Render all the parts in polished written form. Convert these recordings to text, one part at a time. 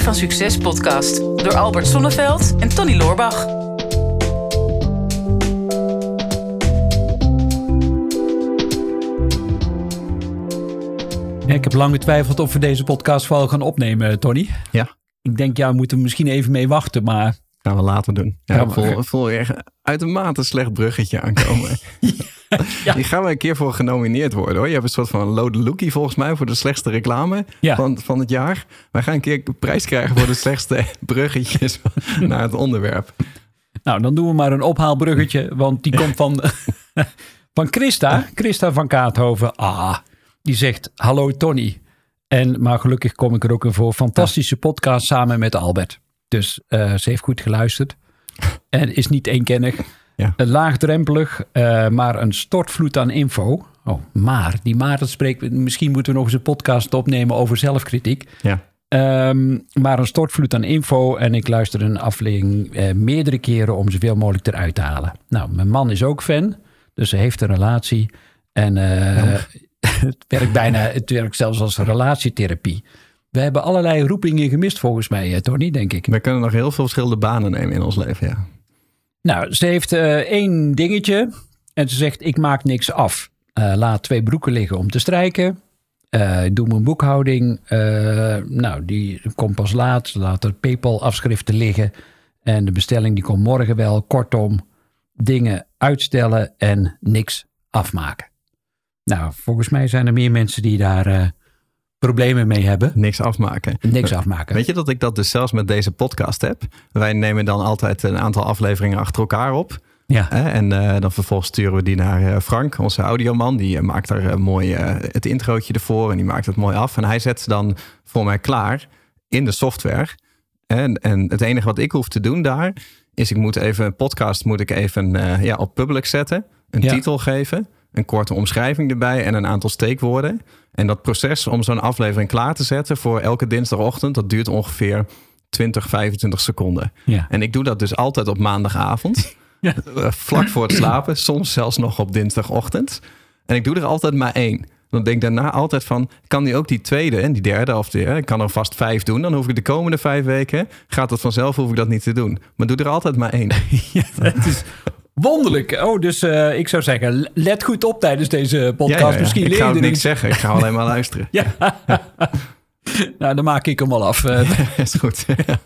Recept van Succes podcast door Albert Sonneveld en Tony Loorbach. Ja, ik heb lang getwijfeld of we deze podcast wel gaan opnemen, Tony. Ja. Ik denk, we moeten er misschien even mee wachten, maar... Gaan we later doen. Ja, ik voel weer uitermate slecht bruggetje aankomen. Ja. Die gaan we een keer voor genomineerd worden, hoor. Je hebt een soort van Lode Lookie volgens mij voor de slechtste reclame van het jaar. Wij gaan een keer een prijs krijgen voor de slechtste bruggetjes naar het onderwerp. Nou, dan doen we maar een ophaalbruggetje, want die komt van Christa van Kaathoven. Die zegt, hallo Tony. Maar gelukkig kom ik er ook in voor. Fantastische podcast samen met Albert. Dus ze heeft goed geluisterd. En is niet eenkennig. Ja. Laagdrempelig, maar een stortvloed aan info. Dat spreekt... Misschien moeten we nog eens een podcast opnemen over zelfkritiek. Ja. Maar een stortvloed aan info. En ik luister een aflevering meerdere keren om zoveel mogelijk eruit te halen. Nou, mijn man is ook fan. Dus ze heeft een relatie. En het werkt zelfs als relatietherapie. We hebben allerlei roepingen gemist volgens mij, Tony, denk ik. We kunnen nog heel veel verschillende banen nemen in ons leven, ja. Nou, ze heeft 1 dingetje. En ze zegt, ik maak niks af. Laat 2 broeken liggen om te strijken. Doe mijn boekhouding. Die komt pas laat. Laat er PayPal-afschriften liggen. En de bestelling die komt morgen wel. Kortom, dingen uitstellen en niks afmaken. Nou, volgens mij zijn er meer mensen die daar problemen mee hebben. Niks afmaken. Weet je dat ik dat dus zelfs met deze podcast heb? Wij nemen dan altijd een aantal afleveringen achter elkaar op. Ja. En dan vervolgens sturen we die naar Frank, onze audioman. Die maakt daar mooi het introotje ervoor en die maakt het mooi af. En hij zet ze dan voor mij klaar in de software. En het enige wat ik hoef te doen daar is ik moet even een podcast op public zetten. Een titel geven. Een korte omschrijving erbij en een aantal steekwoorden. En dat proces om zo'n aflevering klaar te zetten voor elke dinsdagochtend, dat duurt ongeveer 20, 25 seconden. Ja. En ik doe dat dus altijd op maandagavond. Ja. Vlak voor het slapen, soms zelfs nog op dinsdagochtend. En ik doe er altijd maar 1. Dan denk ik daarna altijd van, kan die ook die tweede en die derde? Of ik kan er vast 5 doen. Dan hoef ik de komende 5 weken, gaat dat vanzelf, hoef ik dat niet te doen. Maar doe er altijd maar 1. Ja, dat is... wonderlijk. Dus ik zou zeggen, let goed op tijdens deze podcast. Ja. Misschien ik ga ook niks zeggen. Ik ga alleen maar luisteren. Ja. Nou, dan maak ik hem al af. Is goed.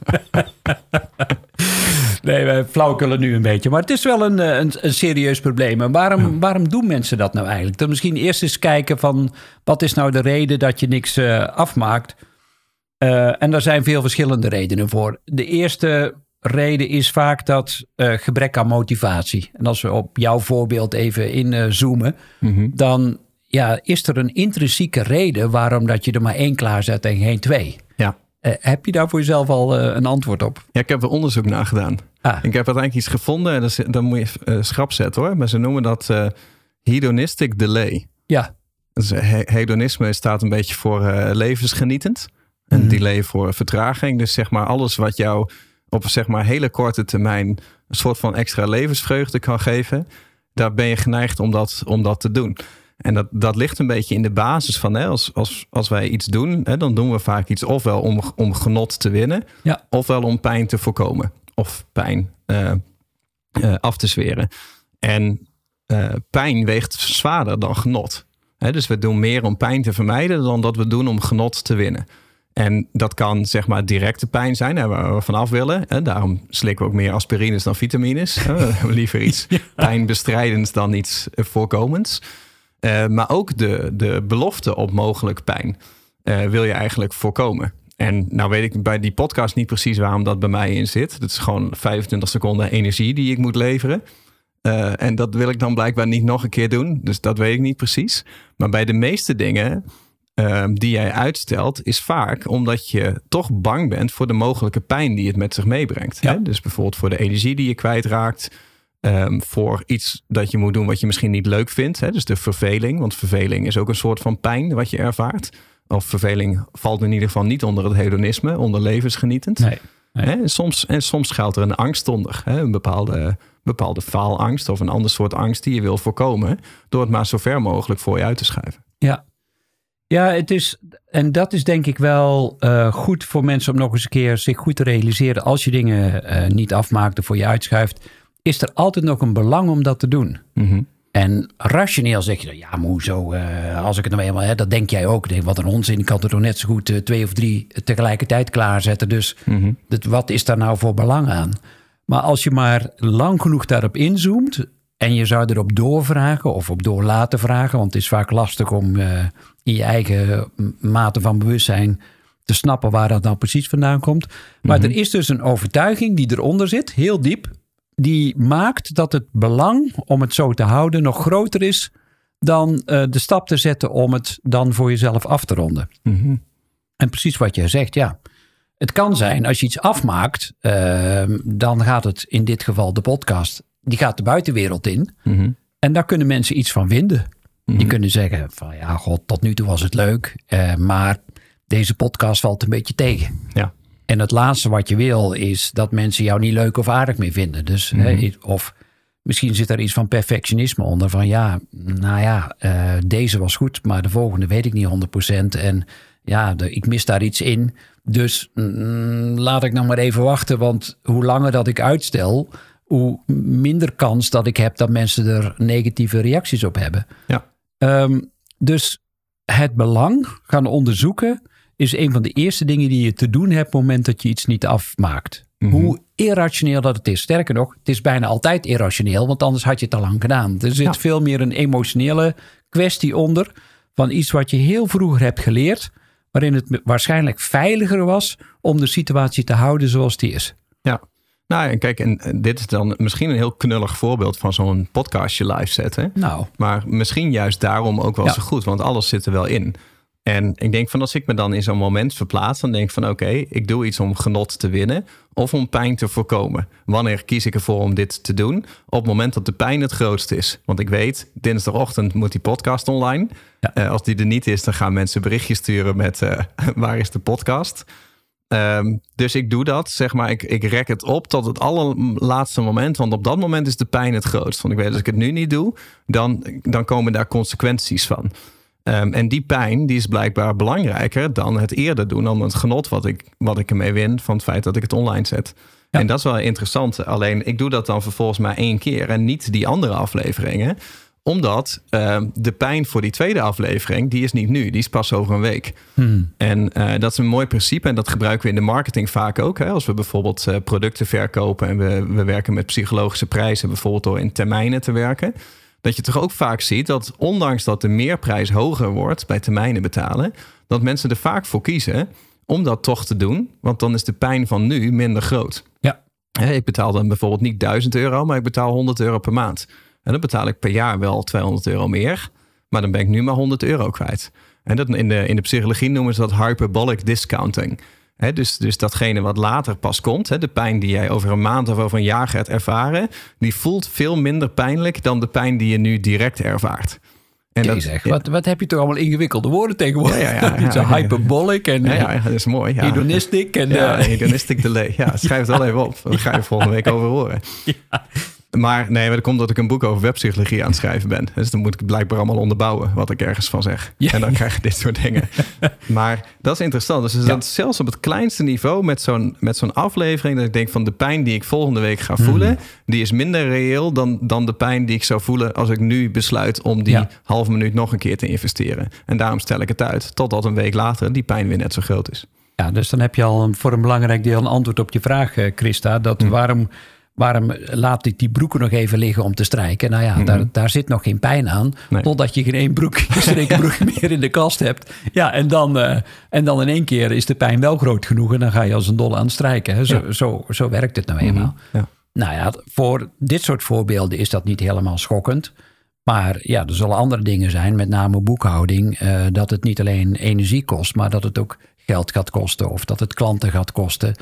Nee, we flauwekullen nu een beetje. Maar het is wel een serieus probleem. En waarom doen mensen dat nou eigenlijk? Dan misschien eerst eens kijken van, wat is nou de reden dat je niks afmaakt? En daar zijn veel verschillende redenen voor. De eerste reden is vaak dat gebrek aan motivatie. En als we op jouw voorbeeld even inzoomen, dan is er een intrinsieke reden waarom dat je er maar 1 klaarzet en geen 2. Ja. Heb je daar voor jezelf al een antwoord op? Ja, ik heb er onderzoek naar gedaan. Ik heb uiteindelijk iets gevonden en dan moet je schrap zetten, hoor. Maar ze noemen dat hedonistic delay. Ja. Dus, hedonisme staat een beetje voor levensgenietend. En delay voor vertraging. Dus zeg maar alles wat jou op zeg maar hele korte termijn een soort van extra levensvreugde kan geven, daar ben je geneigd om dat te doen. En dat ligt een beetje in de basis van, als wij iets doen, dan doen we vaak iets ofwel om genot te winnen, ofwel om pijn te voorkomen. Of pijn af te zweren. En pijn weegt zwaarder dan genot. Dus we doen meer om pijn te vermijden dan dat we doen om genot te winnen. En dat kan zeg maar directe pijn zijn waar we vanaf willen. En daarom slikken we ook meer aspirines dan vitamines. We hebben liever iets pijnbestrijdends dan iets voorkomends. Maar ook de belofte op mogelijk pijn wil je eigenlijk voorkomen. En nou weet ik bij die podcast niet precies waarom dat bij mij in zit. Dat is gewoon 25 seconden energie die ik moet leveren. En dat wil ik dan blijkbaar niet nog een keer doen. Dus dat weet ik niet precies. Maar bij de meeste dingen die jij uitstelt, is vaak omdat je toch bang bent voor de mogelijke pijn die het met zich meebrengt. Ja. Hè? Dus bijvoorbeeld voor de energie die je kwijtraakt. Voor iets dat je moet doen wat je misschien niet leuk vindt. Hè? Dus de verveling. Want verveling is ook een soort van pijn wat je ervaart. Of verveling valt in ieder geval niet onder het hedonisme, onder levensgenietend. Nee. En soms schuilt er een angst onder. Hè? Een bepaalde faalangst of een ander soort angst die je wil voorkomen, door het maar zo ver mogelijk voor je uit te schuiven. Ja. Ja, en dat is denk ik wel goed voor mensen om nog eens een keer zich goed te realiseren. Als je dingen niet afmaakt of voor je uitschuift, is er altijd nog een belang om dat te doen. Mm-hmm. En rationeel zeg je, ja, maar hoezo, als ik het nou eenmaal, dat denk jij ook. Denk, wat een onzin, ik kan er toch net zo goed 2 of 3 tegelijkertijd klaarzetten. Dus wat is daar nou voor belang aan? Maar als je maar lang genoeg daarop inzoomt en je zou erop doorvragen of op door laten vragen, want het is vaak lastig om in je eigen mate van bewustzijn te snappen waar dat nou precies vandaan komt. Maar er is dus een overtuiging die eronder zit, heel diep, die maakt dat het belang om het zo te houden nog groter is dan de stap te zetten om het dan voor jezelf af te ronden. Mm-hmm. En precies wat jij zegt, ja. Het kan zijn, als je iets afmaakt, dan gaat het in dit geval de podcast, die gaat de buitenwereld in. Mm-hmm. En daar kunnen mensen iets van vinden. Mm-hmm. Die kunnen zeggen van ja, god, tot nu toe was het leuk, maar deze podcast valt een beetje tegen. Ja. En het laatste wat je wil is dat mensen jou niet leuk of aardig meer vinden. Dus, of misschien zit er iets van perfectionisme onder. Van ja, nou ja, deze was goed, maar de volgende weet ik niet 100%. En ja, ik mis daar iets in. Dus laat ik nou maar even wachten. Want hoe langer dat ik uitstel, hoe minder kans dat ik heb dat mensen er negatieve reacties op hebben. Ja. Dus het belang gaan onderzoeken is een van de eerste dingen die je te doen hebt op het moment dat je iets niet afmaakt. Mm-hmm. Hoe irrationeel dat het is. Sterker nog, het is bijna altijd irrationeel, want anders had je het al lang gedaan. Er zit veel meer een emotionele kwestie onder van iets wat je heel vroeger hebt geleerd, waarin het waarschijnlijk veiliger was om de situatie te houden zoals die is. Ja. Nou, en kijk, en dit is dan misschien een heel knullig voorbeeld van zo'n podcastje live zetten. Nou. Maar misschien juist daarom ook wel zo goed, want alles zit er wel in. En ik denk van als ik me dan in zo'n moment verplaats, dan denk ik van oké, ik doe iets om genot te winnen of om pijn te voorkomen. Wanneer kies ik ervoor om dit te doen? Op het moment dat de pijn het grootst is. Want ik weet, dinsdagochtend moet die podcast online. Ja. Als die er niet is, dan gaan mensen berichtjes sturen met waar is de podcast? Dus ik doe dat, zeg maar, ik rek het op tot het allerlaatste moment. Want op dat moment is de pijn het grootst. Want ik weet, als ik het nu niet doe, dan komen daar consequenties van. En die pijn, die is blijkbaar belangrijker dan het eerder doen. Dan het genot wat ik ermee win van het feit dat ik het online zet. Ja. En dat is wel interessant. Alleen, ik doe dat dan vervolgens maar 1 keer en niet die andere afleveringen. Omdat de pijn voor die tweede aflevering, die is niet nu. Die is pas over een week. En dat is een mooi principe. En dat gebruiken we in de marketing vaak ook. Hè? Als we bijvoorbeeld producten verkopen en we werken met psychologische prijzen. Bijvoorbeeld door in termijnen te werken. Dat je toch ook vaak ziet dat ondanks dat de meerprijs hoger wordt bij termijnen betalen, dat mensen er vaak voor kiezen om dat toch te doen. Want dan is de pijn van nu minder groot. Ja. Ik betaal dan bijvoorbeeld niet €1000, maar ik betaal €100 per maand. En dan betaal ik per jaar wel €200 meer. Maar dan ben ik nu maar €100 kwijt. En dat in de psychologie noemen ze dat hyperbolic discounting. Dus datgene wat later pas komt, de pijn die jij over een maand of over een jaar gaat ervaren, die voelt veel minder pijnlijk dan de pijn die je nu direct ervaart. En wat heb je toch allemaal ingewikkelde woorden tegenwoordig? Zo hyperbolic en dat is mooi. Ja. Hedonistic. En, hedonistic delay. Ja, schrijf het wel even op. Daar ga je volgende week over horen. Ja. Maar dat komt dat ik een boek over webpsychologie aan het schrijven ben. Dus dan moet ik blijkbaar allemaal onderbouwen wat ik ergens van zeg. Ja. En dan krijg je dit soort dingen. Maar dat is interessant. Dus dat zelfs op het kleinste niveau met zo'n aflevering, dat ik denk van de pijn die ik volgende week ga voelen, die is minder reëel dan de pijn die ik zou voelen als ik nu besluit om die halve minuut nog een keer te investeren. En daarom stel ik het uit totdat een week later die pijn weer net zo groot is. Ja, dus dan heb je al voor een belangrijk deel een antwoord op je vraag, Christa. Dat waarom laat ik die broeken nog even liggen om te strijken? Nou ja, daar zit nog geen pijn aan. Nee. Totdat je geen één streekbroek meer in de kast hebt. Ja, en dan in 1 keer is de pijn wel groot genoeg. En dan ga je als een dolle aan het strijken. Hè? Zo werkt het nou eenmaal. Ja. Nou ja, voor dit soort voorbeelden is dat niet helemaal schokkend. Maar ja, er zullen andere dingen zijn. Met name boekhouding. Dat het niet alleen energie kost. Maar dat het ook geld gaat kosten. Of dat het klanten gaat kosten.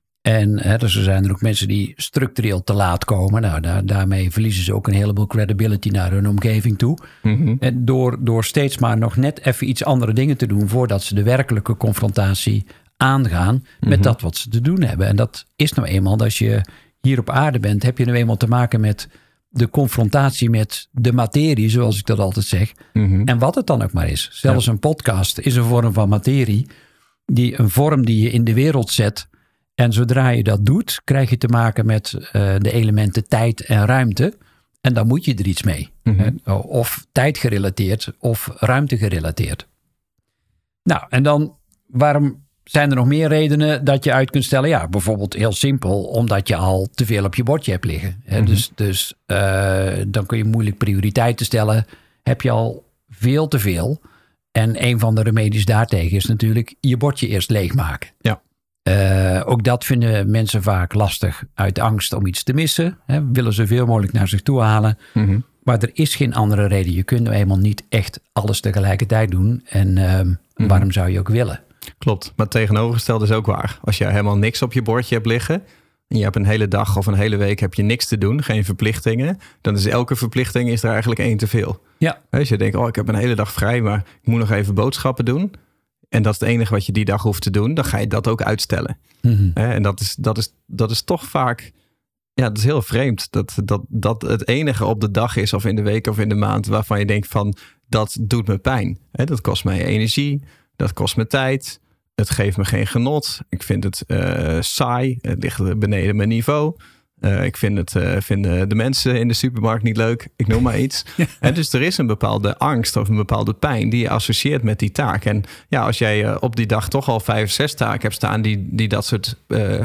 En dus er zijn er ook mensen die structureel te laat komen. Nou, daarmee verliezen ze ook een heleboel credibility naar hun omgeving toe. Mm-hmm. En door steeds maar nog net even iets andere dingen te doen voordat ze de werkelijke confrontatie aangaan met dat wat ze te doen hebben. En dat is nou eenmaal, als je hier op aarde bent, heb je nou eenmaal te maken met de confrontatie met de materie, zoals ik dat altijd zeg. En wat het dan ook maar is. Zelfs een podcast is een vorm van materie. Een vorm die je in de wereld zet. En zodra je dat doet, krijg je te maken met de elementen tijd en ruimte. En dan moet je er iets mee. Of tijdgerelateerd of ruimtegerelateerd. Nou, en dan waarom zijn er nog meer redenen dat je uit kunt stellen? Ja, bijvoorbeeld heel simpel, omdat je al te veel op je bordje hebt liggen. Dus dan kun je moeilijk prioriteiten stellen. Heb je al veel te veel. En een van de remedies daartegen is natuurlijk je bordje eerst leegmaken. Ja. Ook dat vinden mensen vaak lastig uit angst om iets te missen. Willen zoveel mogelijk naar zich toe halen. Maar er is geen andere reden. Je kunt nou eenmaal niet echt alles tegelijkertijd doen. En waarom zou je ook willen? Klopt, maar het tegenovergestelde is ook waar. Als je helemaal niks op je bordje hebt liggen en je hebt een hele dag of een hele week heb je niks te doen, geen verplichtingen, dan is elke verplichting is er eigenlijk 1 te veel. Ja. Als je denkt, ik heb een hele dag vrij, maar ik moet nog even boodschappen doen. En dat is het enige wat je die dag hoeft te doen, dan ga je dat ook uitstellen. En dat is toch vaak, dat is heel vreemd. Dat het enige op de dag is of in de week of in de maand waarvan je denkt van, dat doet me pijn. Dat kost mij energie. Dat kost me tijd. Het geeft me geen genot. Ik vind het saai. Het ligt beneden mijn niveau. Ik vinden de mensen in de supermarkt niet leuk. Ik noem maar iets. En dus er is een bepaalde angst of een bepaalde pijn die je associeert met die taak. En ja, als jij op die dag toch al 5, 6 taken hebt staan die dat soort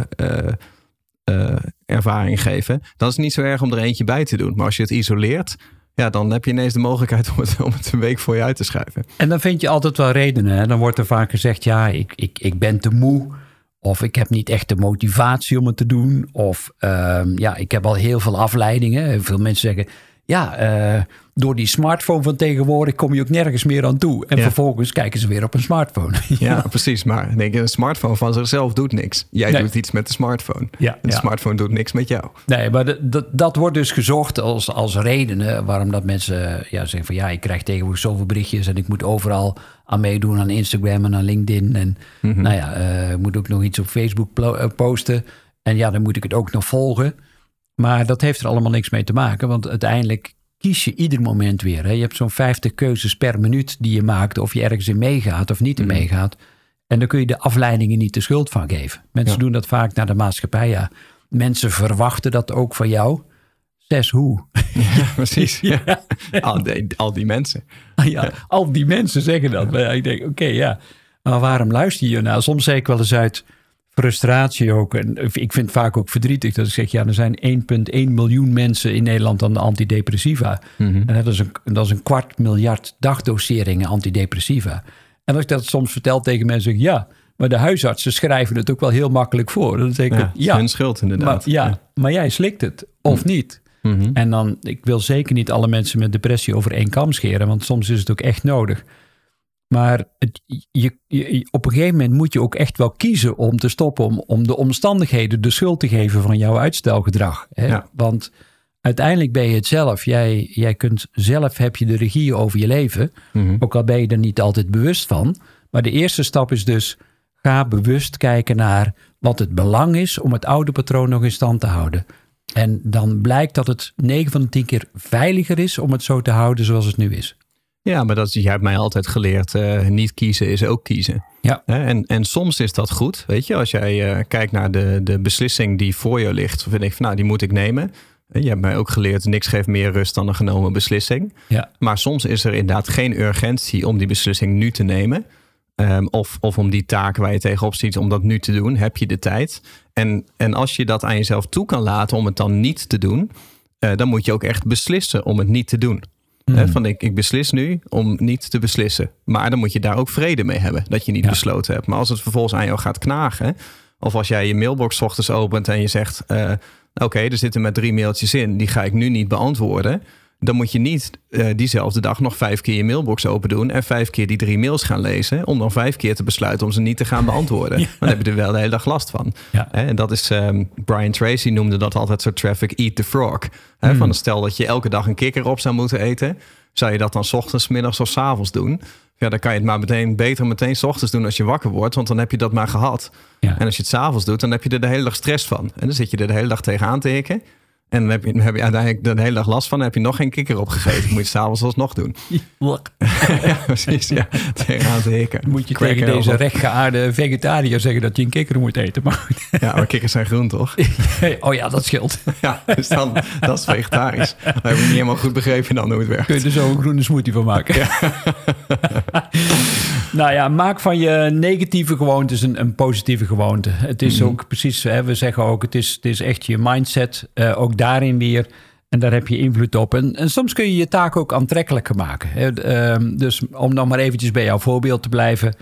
ervaring geven, dan is het niet zo erg om er eentje bij te doen. Maar als je het isoleert, ja, dan heb je ineens de mogelijkheid om het een week voor je uit te schrijven. En dan vind je altijd wel redenen. Hè? Dan wordt er vaak gezegd, ik ben te moe. Of ik heb niet echt de motivatie om het te doen. Of ik heb al heel veel afleidingen. Veel mensen zeggen, door die smartphone van tegenwoordig kom je ook nergens meer aan toe. En vervolgens kijken ze weer op een smartphone. Ja, precies. Maar denk je, een smartphone van zichzelf doet niks. Jij doet iets met de smartphone. En de smartphone doet niks met jou. Nee, maar dat wordt dus gezocht als redenen waarom dat mensen zeggen van ik krijg tegenwoordig zoveel berichtjes en ik moet overal aan meedoen, aan Instagram en aan LinkedIn. En ik moet ook nog iets op Facebook posten. En dan moet ik het ook nog volgen. Maar dat heeft er allemaal niks mee te maken, want uiteindelijk kies je ieder moment weer. Hè? Je hebt zo'n 50 keuzes per minuut die je maakt, of je ergens in meegaat of niet in meegaat. En dan kun je de afleidingen niet de schuld van geven. Mensen doen dat vaak naar de maatschappij. Ja. Mensen verwachten dat ook van jou. Hoe? Ja, precies. Ja. Al die mensen. Al die mensen zeggen dat. Maar ik denk, maar waarom luister je nou? Soms zeg ik wel eens uit frustratie ook. En ik vind het vaak ook verdrietig dat ik zeg, er zijn 1,1 miljoen mensen in Nederland aan de antidepressiva. En dat is een 250 000 dagdoseringen antidepressiva. En als ik dat soms vertel tegen mensen, maar de huisartsen schrijven het ook wel heel makkelijk voor. Dan zeg ik, het is hun schuld inderdaad. Maar jij slikt het, of niet? En dan, ik wil zeker niet alle mensen met depressie over één kam scheren, want soms is het ook echt nodig. Maar op een gegeven moment moet je ook echt wel kiezen om te stoppen, om de omstandigheden de schuld te geven van jouw uitstelgedrag. Hè? Ja. Want uiteindelijk ben je het zelf. Jij kunt zelf, heb je de regie over je leven. Ook al ben je er niet altijd bewust van. Maar de eerste stap is dus, ga bewust kijken naar wat het belang is om het oude patroon nog in stand te houden. En dan blijkt dat het 9 van de 10 keer veiliger is om het zo te houden zoals het nu is. Ja, maar jij hebt mij altijd geleerd, niet kiezen is ook kiezen. Ja. En soms is dat goed, weet je. Als jij kijkt naar de beslissing die voor je ligt, vind ik van die moet ik nemen. Je hebt mij ook geleerd, niks geeft meer rust dan een genomen beslissing. Ja. Maar soms is er inderdaad geen urgentie om die beslissing nu te nemen. Of om die taak waar je tegenop ziet, om dat nu te doen, heb je de tijd. En als je dat aan jezelf toe kan laten om het dan niet te doen, dan moet je ook echt beslissen om het niet te doen. Van ik beslis nu om niet te beslissen. Maar dan moet je daar ook vrede mee hebben dat je niet besloten hebt. Maar als het vervolgens aan jou gaat knagen, of als jij je mailbox 's ochtends opent en je zegt, oké, er zitten maar 3 mailtjes in, die ga ik nu niet beantwoorden. Dan moet je niet diezelfde dag nog 5 keer je mailbox open doen en 5 keer die 3 mails gaan lezen, om dan 5 keer te besluiten om ze niet te gaan beantwoorden. Dan heb je er wel de hele dag last van. Ja. En dat is, Brian Tracy noemde dat altijd zo traffic eat the frog. Van stel dat je elke dag een kikker op zou moeten eten, zou je dat dan 's ochtends, 's middags of 's avonds doen? Ja, dan kan je het maar beter 's ochtends doen als je wakker wordt, want dan heb je dat maar gehad. Ja. En als je het 's avonds doet, dan heb je er de hele dag stress van. En dan zit je er de hele dag tegenaan te hikken. En dan heb je uiteindelijk de hele dag last van. Dan heb je nog geen kikker opgegeten. Moet je s'avonds alsnog doen. Ja, precies. Ja. Tegenaan te hikken. Moet je tegen deze rechtgeaarde vegetariër zeggen dat je een kikker moet eten. Maar kikkers zijn groen, toch? Oh ja, dat scheelt. Ja, dus dan, dat is vegetarisch. Dat heb ik niet helemaal goed begrepen dan hoe het werkt. Kun je er zo een groene smoothie van maken. Ja. Nou ja, maak van je negatieve gewoontes een positieve gewoonte. Het is ook precies, we zeggen ook, het is echt je mindset. Ook daarin weer. En daar heb je invloed op. En soms kun je je taak ook aantrekkelijker maken. Dus om nog maar eventjes bij jouw voorbeeld te blijven.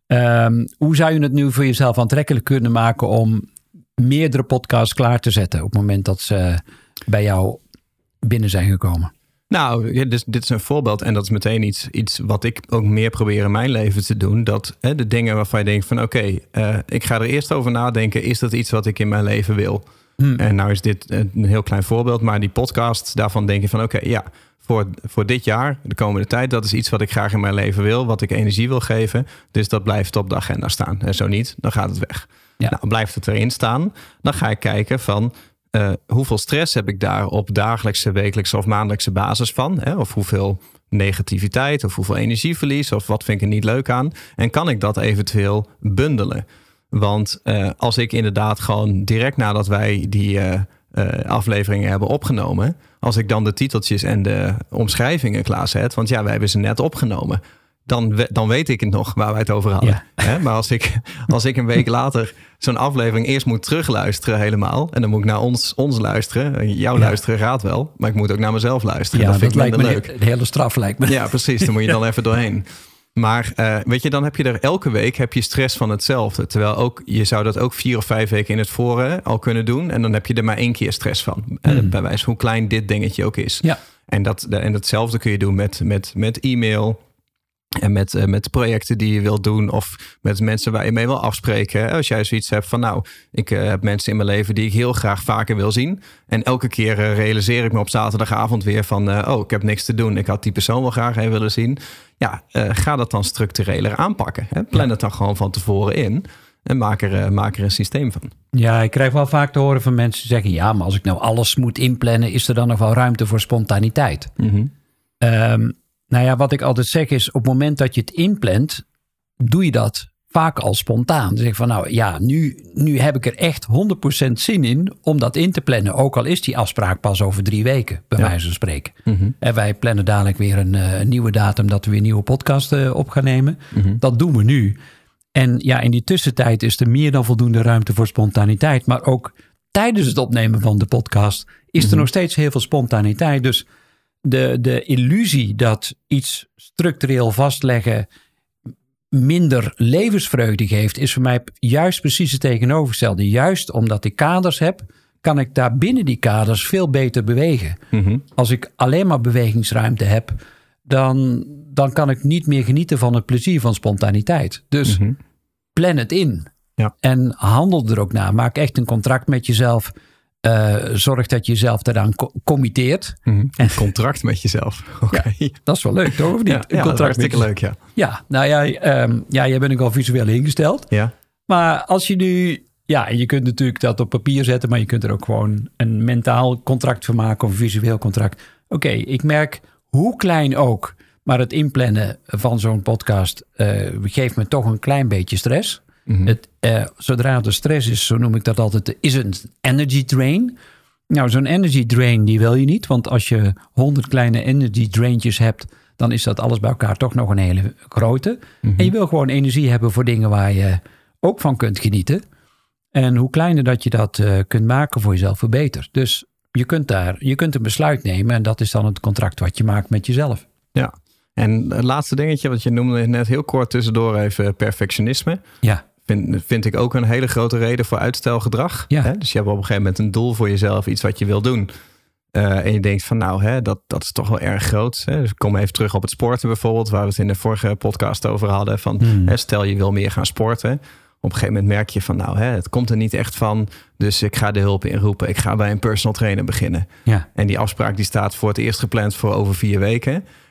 Hoe zou je het nu voor jezelf aantrekkelijk kunnen maken om meerdere podcasts klaar te zetten op het moment dat ze bij jou binnen zijn gekomen? Nou, dit is een voorbeeld en dat is meteen iets wat ik ook meer probeer in mijn leven te doen. Dat de dingen waarvan je denkt van oké, ik ga er eerst over nadenken. Is dat iets wat ik in mijn leven wil? En nou is dit een heel klein voorbeeld, maar die podcast, daarvan denk je van oké, ja, voor dit jaar, de komende tijd, dat is iets wat ik graag in mijn leven wil, wat ik energie wil geven. Dus dat blijft op de agenda staan. En zo niet, dan gaat het weg. Ja. Nou, blijft het erin staan, dan ga ik kijken van hoeveel stress heb ik daar op dagelijkse, wekelijkse of maandelijkse basis van? Hè? Of hoeveel negativiteit of hoeveel energieverlies of wat vind ik er niet leuk aan? En kan ik dat eventueel bundelen? Want als ik inderdaad gewoon direct nadat wij die afleveringen hebben opgenomen, als ik dan de titeltjes en de omschrijvingen klaarzet, want ja, wij hebben ze net opgenomen, dan weet ik het nog waar wij het over hadden. Ja. Maar als ik een week later zo'n aflevering eerst moet terugluisteren helemaal, en dan moet ik naar ons luisteren. Jou luisteren gaat wel, maar ik moet ook naar mezelf luisteren. Ja, dat vind ik lijkt me leuk. De hele straf lijkt me. Ja, precies. Dan moet je dan even doorheen. Maar weet je, dan heb je er elke week stress van hetzelfde. Terwijl ook, je zou dat ook 4 of 5 weken in het voren al kunnen doen. En dan heb je er maar 1 keer stress van. Bij wijze hoe klein dit dingetje ook is. Ja. En datzelfde kun je doen met e-mail. En met projecten die je wilt doen. Of met mensen waar je mee wil afspreken. Als jij zoiets hebt van nou, ik heb mensen in mijn leven die ik heel graag vaker wil zien. En elke keer realiseer ik me op zaterdagavond weer van ik heb niks te doen. Ik had die persoon wel graag even willen zien. Ja, ga dat dan structureler aanpakken. Hè? Plan het dan gewoon van tevoren in. En maak er een systeem van. Ja, ik krijg wel vaak te horen van mensen die zeggen, ja, maar als ik nou alles moet inplannen, is er dan nog wel ruimte voor spontaniteit? Mm-hmm. Nou ja, wat ik altijd zeg is, op het moment dat je het inplant, doe je dat vaak al spontaan. Dan zeg ik van, nou ja, nu heb ik er echt 100% zin in om dat in te plannen. Ook al is die afspraak pas over 3 weken, bij wijze van spreken. Mm-hmm. En wij plannen dadelijk weer een nieuwe datum dat we weer een nieuwe podcast op gaan nemen. Mm-hmm. Dat doen we nu. En ja, in die tussentijd is er meer dan voldoende ruimte voor spontaniteit. Maar ook tijdens het opnemen van de podcast is er nog steeds heel veel spontaniteit. Dus de illusie dat iets structureel vastleggen minder levensvreugde geeft, is voor mij juist precies het tegenovergestelde. Juist omdat ik kaders heb, kan ik daar binnen die kaders veel beter bewegen. Mm-hmm. Als ik alleen maar bewegingsruimte heb, dan kan ik niet meer genieten van het plezier van spontaniteit. Dus plan het in. Ja. En handel er ook naar. Maak echt een contract met jezelf. Zorg dat je jezelf daaraan committeert. Mm-hmm. Een contract met jezelf. Okay. Ja, dat is wel leuk, toch? Of niet? Ja, dat is hartstikke leuk, ja. Ja, nou ja, jij bent ook al visueel ingesteld. Ja. Maar als je nu... Ja, je kunt natuurlijk dat op papier zetten, maar je kunt er ook gewoon een mentaal contract van maken of een visueel contract. Oké, ik merk hoe klein ook, maar het inplannen van zo'n podcast geeft me toch een klein beetje stress. Mm-hmm. Zodra er stress is, zo noem ik dat altijd, is een energy drain. Nou, zo'n energy drain die wil je niet, want als je 100 kleine energy draintjes hebt, dan is dat alles bij elkaar toch nog een hele grote. Mm-hmm. En je wil gewoon energie hebben voor dingen waar je ook van kunt genieten. En hoe kleiner dat je dat kunt maken voor jezelf, hoe beter. Dus je kunt een besluit nemen en dat is dan het contract wat je maakt met jezelf. Ja, en het laatste dingetje wat je noemde net heel kort tussendoor even perfectionisme. Ja. Vind ik ook een hele grote reden voor uitstelgedrag. Ja. Hè? Dus je hebt op een gegeven moment een doel voor jezelf, iets wat je wil doen. En je denkt van nou, dat is toch wel erg groot. Hè? Dus ik kom even terug op het sporten bijvoorbeeld, waar we het in de vorige podcast over hadden. Van, stel je wil meer gaan sporten. Op een gegeven moment merk je van nou, het komt er niet echt van. Dus ik ga de hulp inroepen. Ik ga bij een personal trainer beginnen. Ja. En die afspraak die staat voor het eerst gepland voor over 4 weken.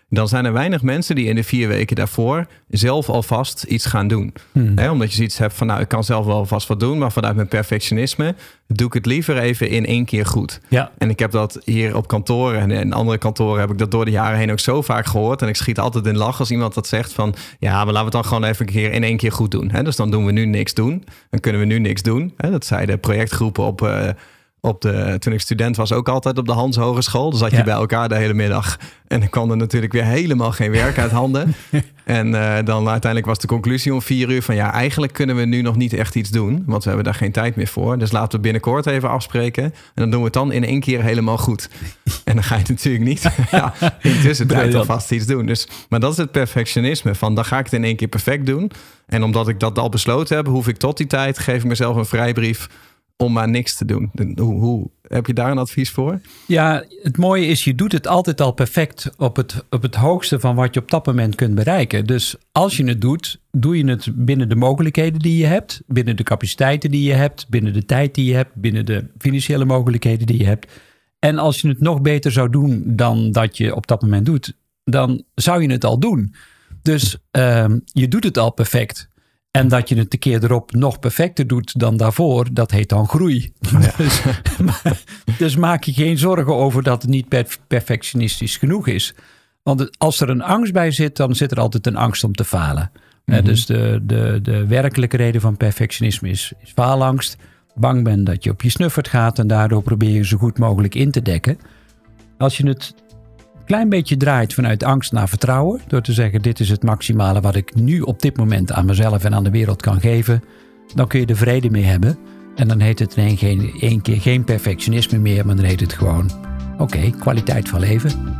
dan zijn er weinig mensen die in de 4 weken daarvoor zelf alvast iets gaan doen. Omdat je zoiets hebt van, ik kan zelf wel alvast wat doen, maar vanuit mijn perfectionisme doe ik het liever even in 1 keer goed. Ja. En ik heb dat hier op kantoren en in andere kantoren heb ik dat door de jaren heen ook zo vaak gehoord. En ik schiet altijd in lach als iemand dat zegt van, maar laten we het dan gewoon even een keer in 1 keer goed doen. Dus dan doen we nu niks doen. Dan kunnen we nu niks doen. Dat zeiden projectgroepen toen ik student was ook altijd op de Hans Hogeschool. Dan zat je bij elkaar de hele middag. En dan kwam er natuurlijk weer helemaal geen werk uit handen. En dan uiteindelijk was de conclusie om 4 uur van, eigenlijk kunnen we nu nog niet echt iets doen. Want we hebben daar geen tijd meer voor. Dus laten we binnenkort even afspreken. En dan doen we het dan in 1 keer helemaal goed. En dan ga je het natuurlijk niet in tussentijd alvast iets doen. Maar dat is het perfectionisme. Van, dan ga ik het in 1 keer perfect doen. En omdat ik dat al besloten heb, hoef ik tot die tijd, geef ik mezelf een vrijbrief om maar niks te doen. Hoe heb je daar een advies voor? Ja, het mooie is, je doet het altijd al perfect op het hoogste van wat je op dat moment kunt bereiken. Dus als je het doet, doe je het binnen de mogelijkheden die je hebt, binnen de capaciteiten die je hebt, binnen de tijd die je hebt, binnen de financiële mogelijkheden die je hebt. En als je het nog beter zou doen dan dat je op dat moment doet, dan zou je het al doen. Dus je doet het al perfect. En dat je het de keer erop nog perfecter doet dan daarvoor, dat heet dan groei. Ja. Dus maak je geen zorgen over dat het niet perfectionistisch genoeg is. Want als er een angst bij zit, dan zit er altijd een angst om te falen. Dus de werkelijke reden van perfectionisme is faalangst. Bang ben dat je op je snuffert gaat en daardoor probeer je zo goed mogelijk in te dekken. Als je het klein beetje draait vanuit angst naar vertrouwen, door te zeggen, dit is het maximale wat ik nu op dit moment aan mezelf en aan de wereld kan geven, dan kun je er vrede mee hebben. En dan heet het in één keer geen perfectionisme meer, maar dan heet het gewoon, kwaliteit van leven.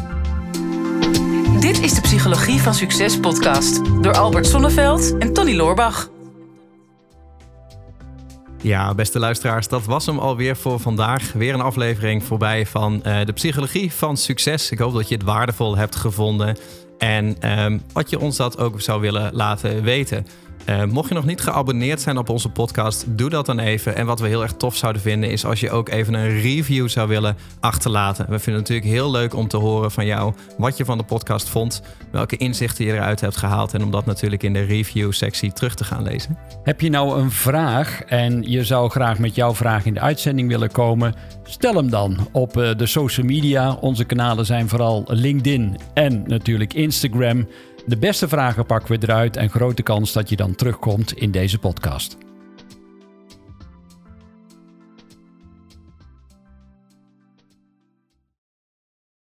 Dit is de Psychologie van Succes podcast door Albert Sonneveld en Tony Loorbach. Ja, beste luisteraars, dat was hem alweer voor vandaag. Weer een aflevering voorbij van de Psychologie van Succes. Ik hoop dat je het waardevol hebt gevonden en wat je ons dat ook zou willen laten weten. Mocht je nog niet geabonneerd zijn op onze podcast, doe dat dan even. En wat we heel erg tof zouden vinden is als je ook even een review zou willen achterlaten. We vinden het natuurlijk heel leuk om te horen van jou wat je van de podcast vond, welke inzichten je eruit hebt gehaald en om dat natuurlijk in de review-sectie terug te gaan lezen. Heb je nou een vraag en je zou graag met jouw vraag in de uitzending willen komen? Stel hem dan op de social media. Onze kanalen zijn vooral LinkedIn en natuurlijk Instagram. De beste vragen pakken we eruit en grote kans dat je dan terugkomt in deze podcast.